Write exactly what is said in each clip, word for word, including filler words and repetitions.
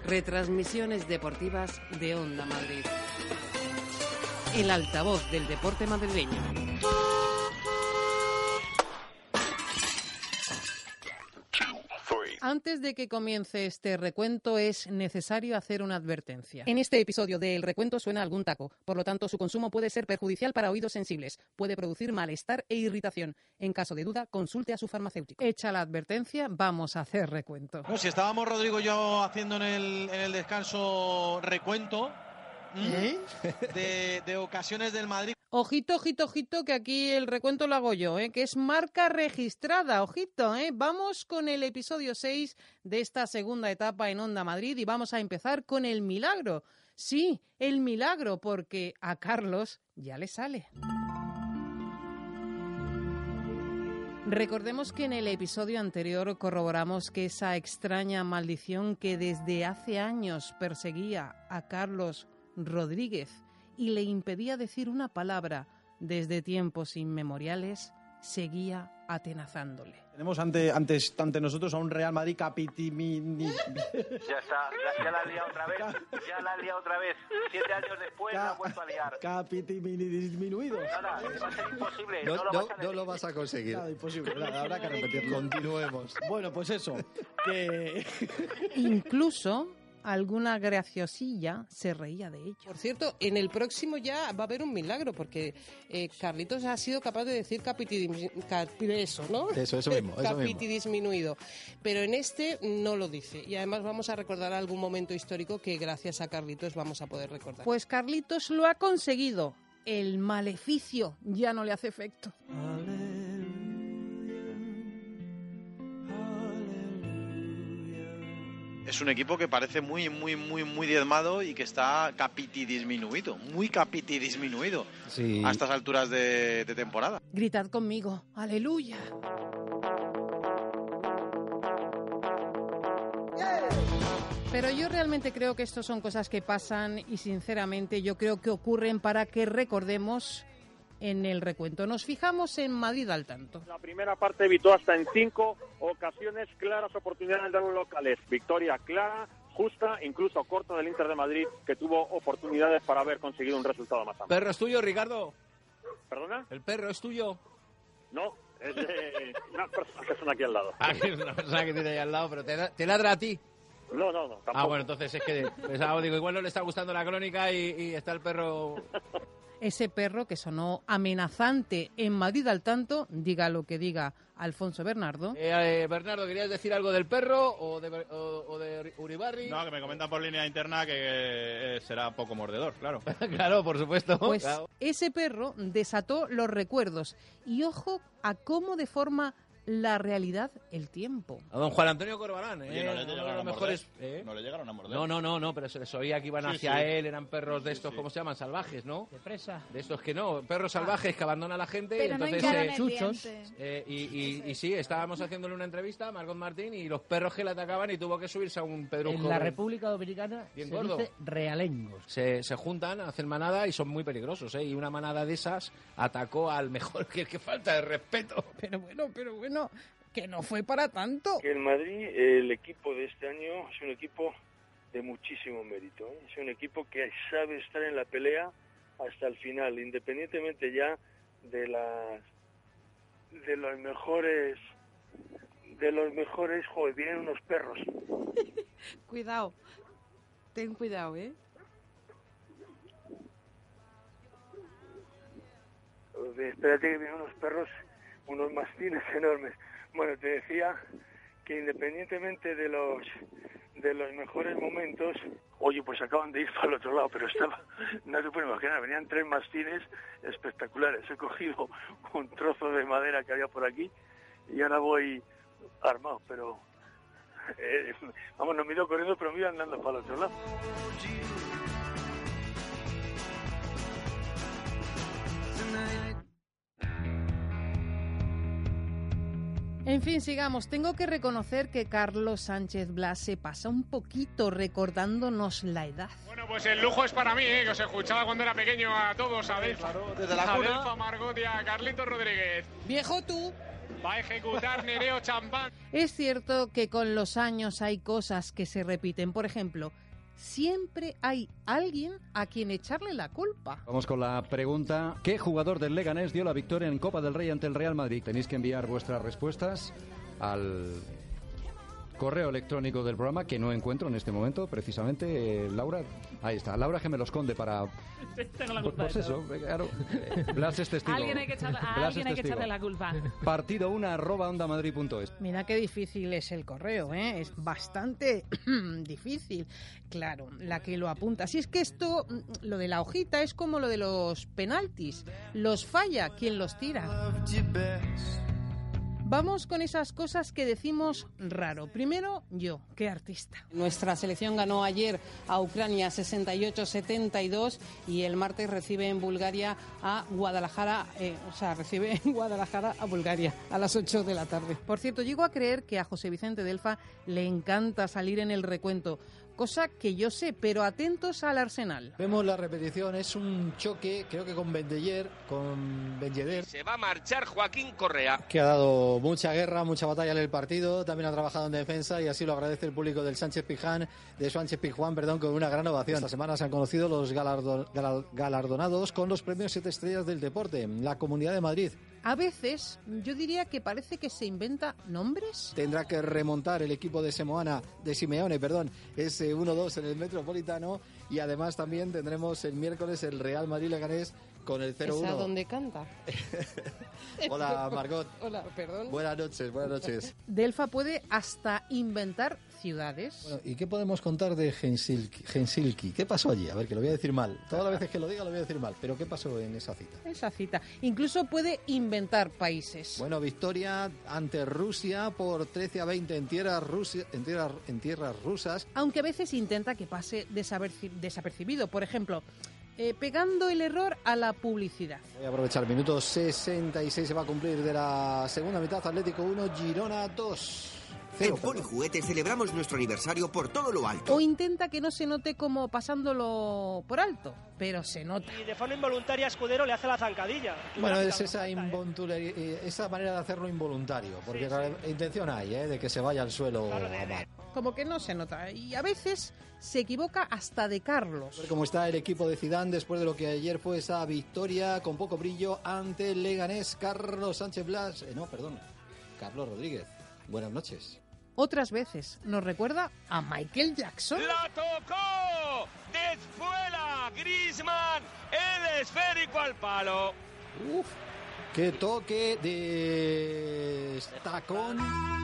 Retransmisiones deportivas de Onda Madrid. El altavoz del deporte madrileño. Antes de que comience este recuento es necesario hacer una advertencia. En este episodio del recuento suena algún taco, por lo tanto su consumo puede ser perjudicial para oídos sensibles, puede producir malestar e irritación. En caso de duda, consulte a su farmacéutico. Hecha la advertencia, vamos a hacer recuento. No, si estábamos Rodrigo y yo haciendo en el, en el descanso recuento ¿eh? de, de ocasiones del Madrid. Ojito, ojito, ojito, que aquí el recuento lo hago yo, ¿eh? Que es marca registrada, ojito, ¿eh? Vamos con el episodio seis de esta segunda etapa en Onda Madrid y vamos a empezar con el milagro. Sí, el milagro, porque a Carlos ya le sale. Recordemos que en el episodio anterior corroboramos que esa extraña maldición que desde hace años perseguía a Carlos Rodríguez y le impedía decir una palabra desde tiempos inmemoriales, seguía atenazándole. Tenemos ante, ante, ante nosotros a un Real Madrid capitimini... Ya está, ya, ya la has liado otra vez, ya la has liado otra vez. Siete años después Ca- la has vuelto a liar. Capitimini disminuido. Nada, va a ser imposible. No, no, lo, no, vas a no lo vas a conseguir. Nada, imposible, nada, habrá que repetirlo. Continuemos. Bueno, pues eso, que... Incluso alguna graciosilla se reía de ello. Por cierto, en el próximo ya va a haber un milagro, porque eh, Carlitos ha sido capaz de decir capiti, capi, eso, ¿no? Eso, eso mismo. Eso capiti mismo. disminuido. Pero en este no lo dice. Y además vamos a recordar algún momento histórico que gracias a Carlitos vamos a poder recordar. Pues Carlitos lo ha conseguido. El maleficio ya no le hace efecto. Es un equipo que parece muy, muy, muy, muy diezmado y que está capitidisminuido, muy capitidisminuido Sí. a estas alturas de, de temporada. Gritad conmigo, ¡aleluya! Pero yo realmente creo que esto son cosas que pasan y sinceramente yo creo que ocurren para que recordemos en el recuento. Nos fijamos en Madrid al tanto. La primera parte evitó hasta en cinco ocasiones claras oportunidades de los locales. Victoria clara, justa, incluso corta del Inter de Madrid, que tuvo oportunidades para haber conseguido un resultado más amplio. ¿Perro es tuyo, Ricardo? ¿Perdona? ¿El perro es tuyo? No, es de unas personas que son aquí al lado. Ah, que es una persona que tiene ahí al lado, pero te, te ladra a ti. No, no, no, tampoco. Ah, bueno, entonces es que pensaba, digo, igual no le está gustando la crónica y, y está el perro... Ese perro que sonó amenazante en Madrid al tanto, diga lo que diga Alfonso Bernardo. Eh, eh, Bernardo, ¿querías decir algo del perro o de, o, o de Uribarri? No, que me comentan por línea interna que eh, será poco mordedor, claro. Claro, por supuesto. Pues Claro. ese perro desató los recuerdos. Y ojo a cómo deforma la realidad el tiempo. A don Juan Antonio Corbalán, ¿eh? Oye, no le Uno de llegaron los a morder. mejores, ¿eh? No le llegaron a morder. No, no, no, no, pero se les oía que iban Sí, hacia sí. él, eran perros de Sí, estos, sí. ¿cómo se llaman? Salvajes, ¿no? De presa. De estos que no, perros salvajes que abandonan a la gente. Pero no entonces, hincaron eh, el chuchos. diente. eh, y, y, y sí, estábamos haciéndole una entrevista a Margot Martín y los perros que le atacaban y tuvo que subirse a un pedrusco. En la República Dominicana Bien se gordo. dice realengos. Se, se juntan, hacen manada y son muy peligrosos, ¿eh? Y una manada de esas atacó al mejor, que que falta de respeto. Pero bueno, pero bueno, que no fue para tanto. Que el Madrid, el equipo de este año, es un equipo de muchísimo mérito, ¿eh? Es un equipo que sabe estar en la pelea hasta el final, independientemente ya de las de los mejores de los mejores, joder, vienen unos perros. Cuidado, ten cuidado, ¿eh? Espérate que vienen unos perros, unos mastines enormes. Bueno, te decía que independientemente de los de los mejores momentos, oye, pues acaban de ir para el otro lado, pero estaba, no se puede imaginar, venían tres mastines espectaculares. He cogido un trozo de madera que había por aquí y ahora voy armado, pero eh, vamos, no me he ido corriendo, pero me iba andando para el otro lado. En fin, sigamos. Tengo que reconocer que Carlos Sánchez Blas se pasa un poquito recordándonos la edad. Bueno, pues el lujo es para mí, ¿eh? Que os escuchaba cuando era pequeño a todos, a Adelfa, Claro, desde la a cuna. Adelfa Margot y a Carlitos Rodríguez. Viejo tú, Va a ejecutar Nereo Champán. Es cierto que con los años hay cosas que se repiten. Por ejemplo, siempre hay alguien a quien echarle la culpa. Vamos con la pregunta. ¿Qué jugador del Leganés dio la victoria en Copa del Rey ante el Real Madrid? Tenéis que enviar vuestras respuestas al correo electrónico del programa, que no encuentro en este momento, precisamente. eh, Laura, ahí está. Laura que me lo esconde para... Tengo la Pues, culpa pues de eso, todo. eh, claro. eh, Blas es testigo. Alguien hay que echarle, a Blas alguien es hay que testigo. echarle la culpa. Partido una arroba onda madrid punto es. Mira qué difícil es el correo, ¿eh? Es bastante difícil. Claro, la que lo apunta. Si es que esto, lo de la hojita, es como lo de los penaltis. Los falla quien los tira. Vamos con esas cosas que decimos raro. Primero, yo, qué artista. Nuestra selección ganó ayer a Ucrania sesenta y ocho a setenta y dos y el martes recibe en Bulgaria a Guadalajara, eh, o sea, recibe en Guadalajara a Bulgaria a las ocho de la tarde. Por cierto, llego a creer que a José Vicente Delfa le encanta salir en el recuento, cosa que yo sé, pero atentos al Arsenal. Vemos la repetición, es un choque, creo que con Bendeyer, con Benjeder. Se va a marchar Joaquín Correa. Que ha dado mucha guerra, mucha batalla en el partido, también ha trabajado en defensa y así lo agradece el público del Sánchez Pizjuán, de Sánchez Pizjuán, perdón, con una gran ovación. Esta semana se han conocido los galardo, galal, galardonados con los premios Siete Estrellas del Deporte, la Comunidad de Madrid. A veces, yo diría que parece que se inventa nombres. Tendrá que remontar el equipo de Simeone, de Simeone, perdón, ese uno dos en el Metropolitano y además también tendremos el miércoles el Real Madrid Leganés con el cero uno. ¿Esa dónde canta? Hola, Margot. Hola, perdón. Buenas noches, buenas noches. Delfa puede hasta inventar ciudades. Bueno, ¿y qué podemos contar de Helsinki? Helsinki? ¿Qué pasó allí? A ver, que lo voy a decir mal. Todas las veces que lo diga lo voy a decir mal. ¿Pero qué pasó en esa cita? Esa cita. Incluso puede inventar países. Bueno, victoria ante Rusia por trece a veinte en tierras, Rusia, en tierras, en tierras rusas. Aunque a veces intenta que pase desaperci- desapercibido. Por ejemplo, eh, pegando el error a la publicidad. Voy a aprovechar el minuto sesenta y seis, se va a cumplir de la segunda mitad. Atlético uno, Girona dos. En Polijuguetes celebramos nuestro aniversario por todo lo alto. O intenta que no se note como pasándolo por alto, pero se nota. Y de forma involuntaria Escudero le hace la zancadilla. Bueno, es esa, involuntari- esa manera de hacerlo involuntario, porque sí, sí. intención hay, ¿eh? de que se vaya al suelo claro, a mar. Como que no se nota. Y a veces se equivoca hasta de Carlos. A ver cómo está el equipo de Zidane después de lo que ayer fue esa victoria con poco brillo ante el Leganés. Carlos Sánchez Blas, eh, no, perdón, Carlos Rodríguez. Buenas noches. Otras veces nos recuerda a Michael Jackson. ¡La tocó! ¡Desfuela! Griezmann, el esférico al palo. Uf, qué toque de tacón.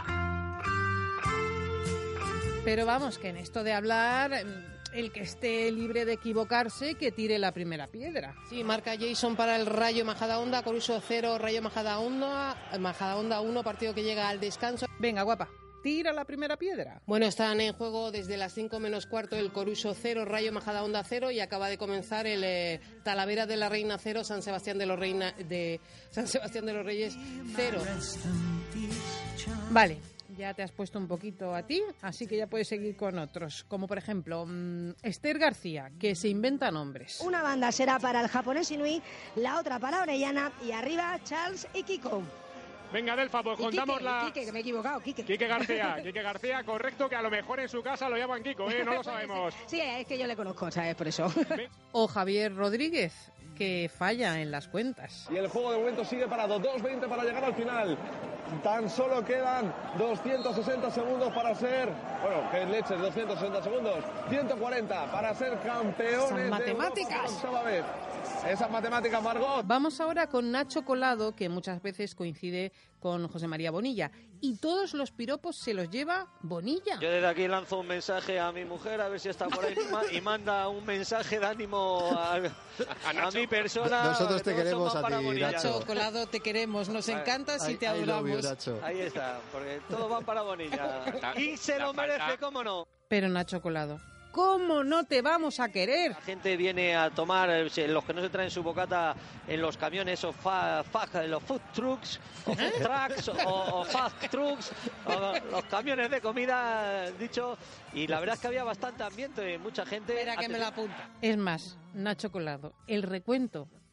Pero vamos, que en esto de hablar, el que esté libre de equivocarse, que tire la primera piedra. Sí, marca Jason para el Rayo Majadahonda, Coruso cero, Rayo Majadahonda, Majadahonda uno, partido que llega al descanso. Venga, guapa. Tira la primera piedra. Bueno, están en juego desde las cinco menos cuarto el Coruso cero, Rayo Majadahonda cero y acaba de comenzar el eh, Talavera de la Reina cero, San Sebastián de los Reina de San Sebastián de los Reyes cero. Vale, ya te has puesto un poquito a ti, así que ya puedes seguir con otros, como por ejemplo mmm, Esther García, que se inventa nombres. Una banda será para el japonés Inui, la otra para Orellana y arriba Charles y Kiko. Venga, Delfa, pues y contamos Quique, la... Quique, que me he equivocado, Quique. Quique García, Quique García, correcto, que a lo mejor en su casa lo llaman Kiko, ¿eh? No lo sabemos. Sí, es que yo le conozco, ¿sabes? Por eso. O Javier Rodríguez, que falla en las cuentas. Y el juego de momento sigue para dos veinte para llegar al final. Tan solo quedan doscientos sesenta segundos para ser... Bueno, que leches, doscientos sesenta segundos. ciento cuarenta para ser campeones Esas matemáticas. de Europa. Vez. Esas matemáticas, Margot. Vamos ahora con Nacho Colado, que muchas veces coincide con José María Bonilla. Y todos los piropos se los lleva Bonilla. Yo desde aquí lanzo un mensaje a mi mujer, a ver si está por ahí, y manda un mensaje de ánimo a, a, a mi persona. Nosotros te queremos a ti, Nacho Colado, te queremos, nos encantas y te adoramos. Ahí está, porque todos van para Bonilla. Y se lo merece, cómo no. Pero Nacho Colado, ¿cómo no te vamos a querer? La gente viene a tomar, los que no se traen su bocata en los camiones o fa, fa, los food trucks, o food trucks, o, o fast trucks, o los camiones de comida, dicho. Y la verdad es que había bastante ambiente, mucha gente. Espera que me la apunta. Es más, Nacho Colado, el recuento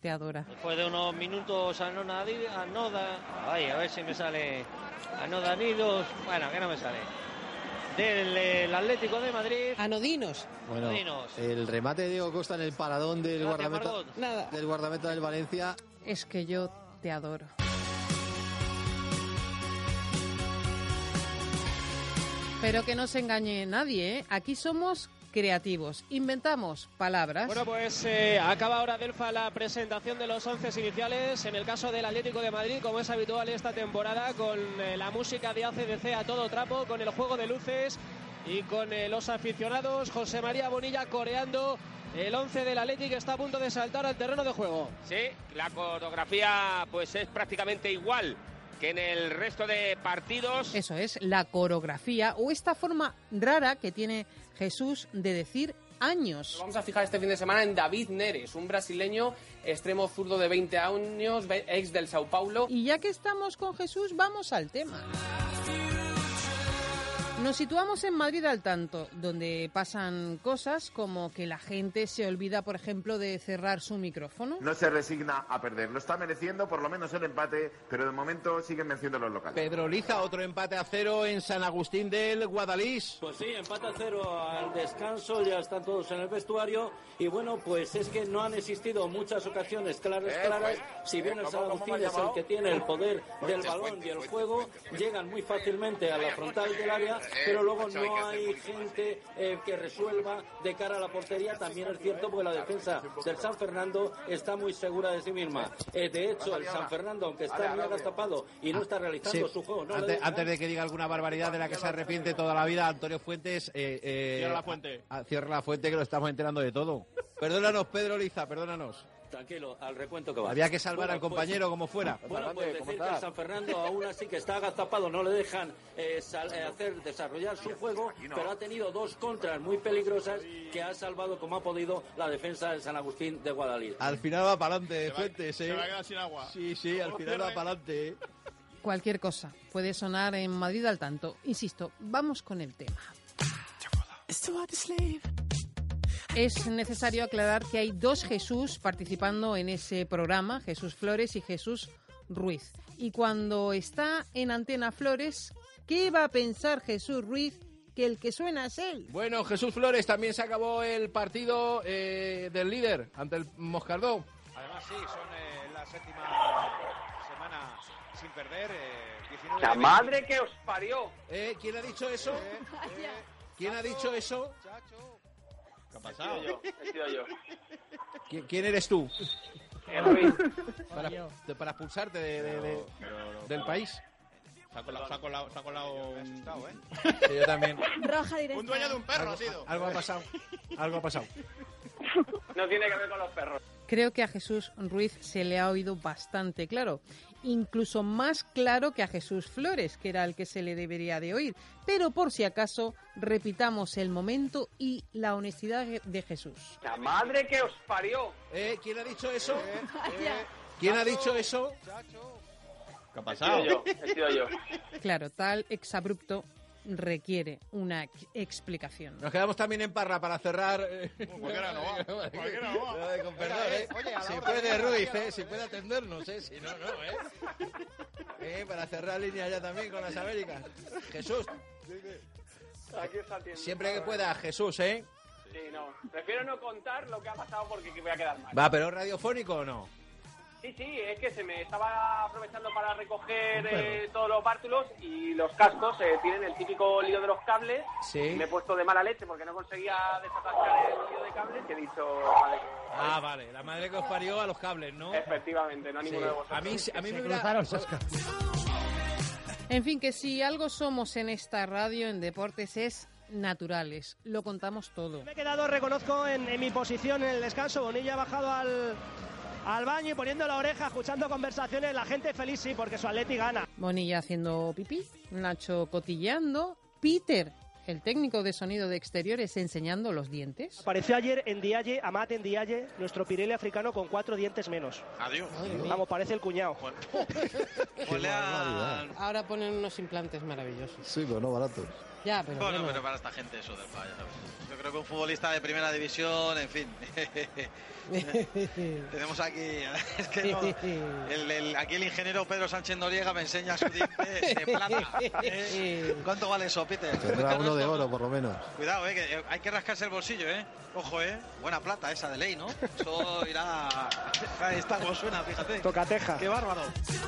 te adora. Después de unos minutos anonadi- anoda... Ay, a ver si me sale... Anodanidos... Bueno, que no me sale. Del el Atlético de Madrid. Anodinos. Bueno, Anodinos. el remate de Diego Costa en el paradón del Gracias, guardameta, Margot. Nada. del guardameta del Valencia. Es que yo te adoro. Pero que no se engañe nadie, ¿eh? Aquí somos creativos, inventamos palabras. Bueno, pues eh, acaba ahora Delfa la presentación de los once iniciales. En el caso del Atlético de Madrid, como es habitual esta temporada, con eh, la música de A C D C a todo trapo, con el juego de luces y con eh, los aficionados. José María Bonilla coreando el once del Atlético, que está a punto de saltar al terreno de juego. Sí, la coreografía pues es prácticamente igual que en el resto de partidos. Eso es, la coreografía o esta forma rara que tiene Jesús de decir años. Vamos a fijar este fin de semana en David Neres, un brasileño extremo zurdo de veinte años, ex del Sao Paulo. Y ya que estamos con Jesús, vamos al tema. Nos situamos en Madrid al tanto, donde pasan cosas como que la gente se olvida, por ejemplo, de cerrar su micrófono. No se resigna a perder, lo está mereciendo por lo menos el empate, pero de momento siguen venciendo los locales. Pedro Liza, otro empate a cero en San Agustín del Guadalís. Pues sí, empate a cero al descanso, ya están todos en el vestuario y bueno, pues es que no han existido muchas ocasiones claras, Eh, claras, pues, si bien eh, el San ¿cómo- cómo Agustín me ha es el llamado? que tiene el poder del Fuentes, balón fuentes, y el fuentes, juego, fuentes, fuentes. llegan muy fácilmente a la frontal del área, pero luego macho, hay que no hacer hay mucho más, gente eh, que resuelva de cara a la portería. También es cierto porque la defensa del San Fernando está muy segura de sí misma. Eh, de hecho, el San Fernando, aunque está muy agazapado y no está realizando Sí. su juego, no le antes, deja. antes de que diga alguna barbaridad de la que se arrepiente toda la vida, Antonio Fuentes... Eh, eh, Cierra la fuente. a- a- cierra la fuente, que lo estamos enterando de todo. Perdónanos, Pedro Liza, perdónanos. Tranquilo, al recuento que va. Había que salvar Bueno, al compañero pues- como fuera. Bueno, pues decir que el San Fernando aún así que está agazapado, no le dejan eh, sal- eh, hacer desarrollar su juego, pero ha tenido dos contras muy peligrosas que ha salvado como ha podido la defensa del San Agustín de Guadalís. Al final va para adelante, Fuentes, Se ¿eh? va a quedar sin agua. Sí, sí, al final va para adelante, ¿eh? Cualquier cosa puede sonar en Madrid al tanto. Insisto, vamos con el tema. Es necesario aclarar que hay dos Jesús participando en ese programa, Jesús Flores y Jesús Ruiz. Y cuando está en Antena Flores, ¿qué va a pensar Jesús Ruiz? Que el que suena es él. Bueno, Jesús Flores, también se acabó el partido eh, del líder ante el Moscardó. Además, sí, son eh, la séptima semana sin perder. Eh, diecinueve ¡La de madre que os parió! Eh, ¿Quién ha dicho eso? ¿Quién ha dicho eso? ¿Qué ha He pasado? sido yo, he sido yo. ¿Qui- ¿Quién eres tú? El Ruiz. Para, de- para expulsarte de- de- de- del país. Se ha colado, se ha colado, se ha colado un... Sí, yo también. Roja directa. Un dueño de un perro ha sido. Algo ha pasado. Algo ha pasado. No tiene que ver con los perros. Creo que a Jesús Ruiz se le ha oído bastante claro, incluso más claro que a Jesús Flores, que era el que se le debería de oír. Pero por si acaso, repitamos el momento y la honestidad de Jesús. ¡La madre que os parió! Eh, ¿Quién ha dicho eso? Vaya. ¿Quién ha dicho eso? ¿Qué ha He pasado? sido yo, he sido yo. Claro, tal exabrupto requiere una ex- explicación. Nos quedamos también en Parra para cerrar. eh, Cualquiera no va. Cualquiera no va. Eh, Con perdón, ¿eh? Oye, a la Si hora puede de- Ruiz, ¿eh? Si puede atendernos, ¿eh? Si no, no, ¿eh? Eh, Para cerrar línea ya también con las Américas. Jesús, Aquí está atiendo. siempre que pueda, Jesús, ¿eh? Sí, no. Prefiero no contar lo que ha pasado porque voy a quedar mal. Va, pero ¿radiofónico o no? Sí, sí, es que se me estaba aprovechando para recoger eh, todos los bártulos y los cascos eh, tienen el típico lío de los cables. Sí. Y me he puesto de mala leche porque no conseguía desatascar el lío de cables y he dicho, vale, Ah, vale. La madre que os parió a los cables, ¿no? efectivamente, no a Sí. ninguno de vosotros. A mí, a mí me Se hubiera... cruzaron los cables. En fin, que si algo somos en esta radio, en deportes, es naturales. Lo contamos todo. Me he quedado, reconozco, en, en mi posición en el descanso. Bonilla ha bajado al, al baño y poniendo la oreja, escuchando conversaciones. La gente feliz, sí, porque su Atleti gana. Bonilla haciendo pipí, Nacho cotilleando, Peter, el técnico de sonido de exteriores, enseñando los dientes. Apareció ayer en Dialle, Amat en Dialle, nuestro Pirelli africano con cuatro dientes menos. Adiós. Vamos, parece el cuñado. Huele a... Ahora ponen unos implantes maravillosos. Sí, pero no baratos. Ya, pero Bueno, bueno. pero para esta gente eso del pa, ya sabes. Yo creo que un futbolista de primera división, en fin. Tenemos aquí, es que no, el, el, aquí el ingeniero Pedro Sánchez Noriega me enseña su diente de plata. ¿Eh? ¿Cuánto vale eso, Peter? Tendrá uno de oro, por lo menos. Cuidado, eh, que hay que rascarse el bolsillo, eh. Ojo, eh. Buena plata esa de ley, ¿no? Eso irá. Ahí está como suena, fíjate. Tocateja. Qué bárbaro.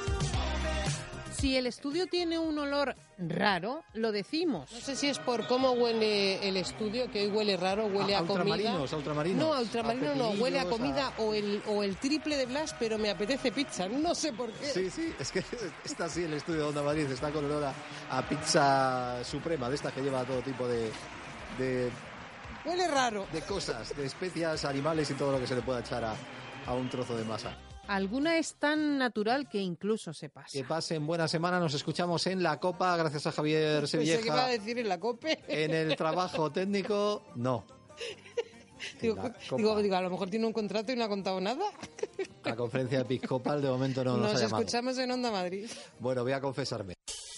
Si el estudio tiene un olor raro, lo decimos. No sé si es por cómo huele el estudio, que hoy huele raro, huele a, a comida. Ultramarinos, a ultramarinos. No, a ultramarino no, huele a comida a... o, el, o el triple de Blas, pero me apetece pizza, no sé por qué. Sí, sí, es que está así el estudio de Onda Madrid, está con olor a, a pizza suprema, de esta que lleva todo tipo de... de huele raro. De cosas, de especias, animales y todo lo que se le pueda echar a, a un trozo de masa. Alguna es tan natural que incluso se pasa. Que pasen buena semana, nos escuchamos en la Copa, gracias a Javier Sevilleja. ¿Qué iba a decir en la COPE? En el trabajo técnico, no. Digo, digo, digo, a lo mejor tiene un contrato y no ha contado nada. La conferencia episcopal de momento no nos, nos ha llamado. Nos escuchamos en Onda Madrid. Bueno, voy a confesarme.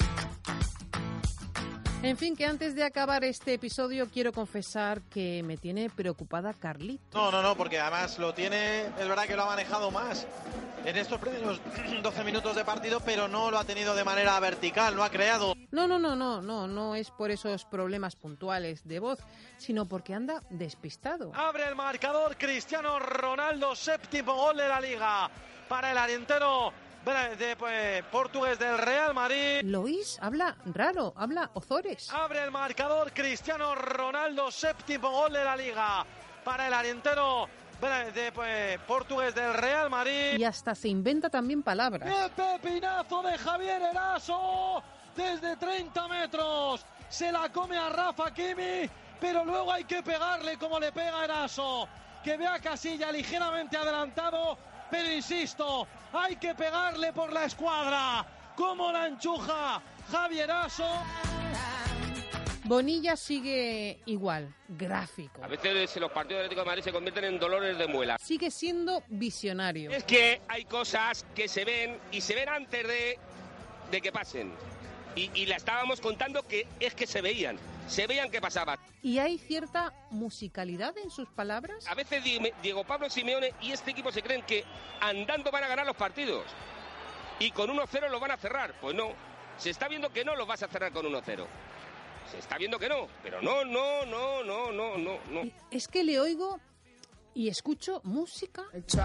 En fin, que antes de acabar este episodio quiero confesar que me tiene preocupada Carlito. No, no, no, porque además lo tiene, es verdad que lo ha manejado más en estos primeros doce minutos de partido, pero no lo ha tenido de manera vertical, no ha creado. No, no, no, no, no, no es por esos problemas puntuales de voz, sino porque anda despistado. Abre el marcador Cristiano Ronaldo, séptimo gol de la Liga para el arientero de, pues, portugués del Real Madrid. ¿Lo oís? Habla raro, habla Ozores. Abre el marcador Cristiano Ronaldo, séptimo gol de la Liga para el arientero de, pues, portugués del Real Madrid. Y hasta se inventa también palabras. ¡Qué pepinazo de Javier Eraso! Desde treinta metros se la come a Rafa Kimi, pero luego hay que pegarle como le pega Eraso, que ve a Casilla ligeramente adelantado, pero insisto, hay que pegarle por la escuadra. ¿Cómo la enchuja Javier Eraso? Bonilla sigue igual, gráfico. A veces los partidos del Atlético de Madrid se convierten en dolores de muela. Sigue siendo visionario. Es que hay cosas que se ven y se ven antes de, de que pasen. Y, y la estábamos contando que es que se veían, se veían que pasaba. ¿Y hay cierta musicalidad en sus palabras? A veces Diego Pablo Simeone y este equipo se creen que andando van a ganar los partidos y con uno cero los van a cerrar. Pues no, se está viendo que no los vas a cerrar con uno cero. Se está viendo que no, pero no, no, no, no, no, no, no. Es que le oigo y escucho música.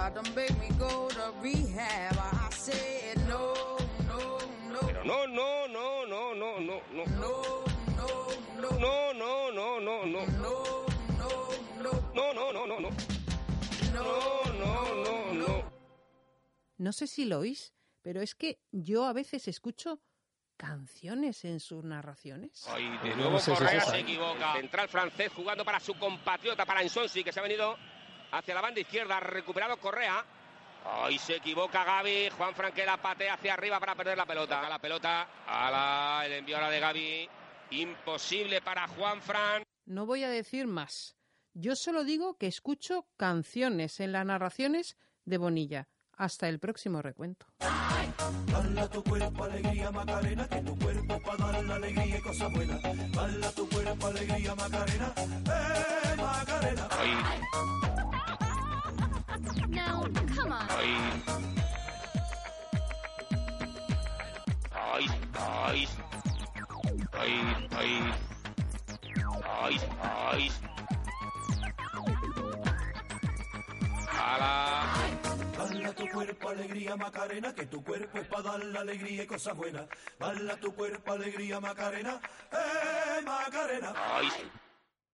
Pero no, no, no, no, no, no, no. No, no, no, no, no, no. No, no, no, no, no. No, no, no, no. No sé si lo oís, pero es que yo a veces escucho canciones en sus narraciones. Ay, de nuevo no sé Correa si se equivoca. Central francés jugando para su compatriota, para Ensonsi, que se ha venido hacia la banda izquierda. Ha recuperado Correa. Ay, se equivoca Gavi. Juanfran que la patea hacia arriba para perder la pelota. La pelota a la, el envío ahora de Gavi. Imposible para Juanfran. No voy a decir más. Yo solo digo que escucho canciones en las narraciones de Bonilla. Hasta el próximo recuento. Bala tu cuerpo, alegría, Macarena, que tu cuerpo para dar la alegría y cosas buenas. Bala tu cuerpo, alegría, Macarena, eh, Macarena. Ay. Now, come on. Ay. Ay, ay. Ay, ay. Ay, ay. ¡Hala! Bala tu cuerpo, alegría, Macarena, que tu cuerpo es para dar la alegría y cosas buenas. Bala tu cuerpo, alegría, Macarena, eh, Macarena. Ay.